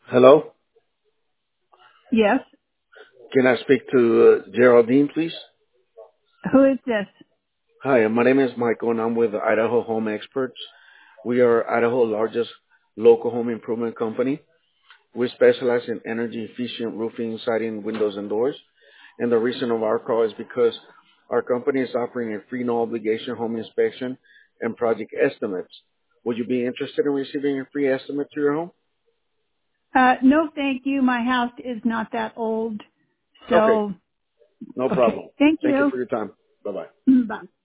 Hello. Yes. Can I speak to Geraldine, please? Who is this? Hi, my name is Michael, and I'm with Idaho Home Experts. We are Idaho's largest local home improvement company. We specialize in energy efficient roofing, siding, windows, and doors. And the reason of our call is because our company is offering a free, no obligation home inspection and project estimates. Would you be interested in receiving a free estimate to your home? No, thank you. My house is not that old. Okay, So, no okay. problem. Thank Thank you you. for your time. Bye bye. Bye.